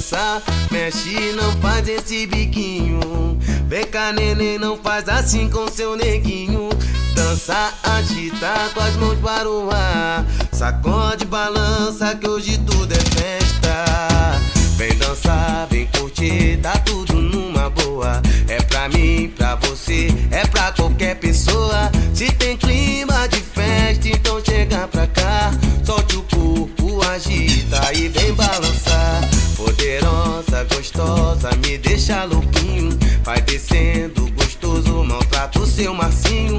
dançar, mexe, não faz esse biquinho. Vem cá, neném, não faz assim com seu neguinho. Dança, agita com as mãos para o ar. Sacode, balança que hoje tudo é festa. Vem dançar, vem curtir, tá tudo numa boa. É pra mim, pra você, é pra qualquer pessoa. Se tem clima de festa, então chega pra cá. Solte o corpo, agita e vem balançar. Poderosa, gostosa, me deixa louquinho. Vai descendo, gostoso, maltrata o seu Marcinho.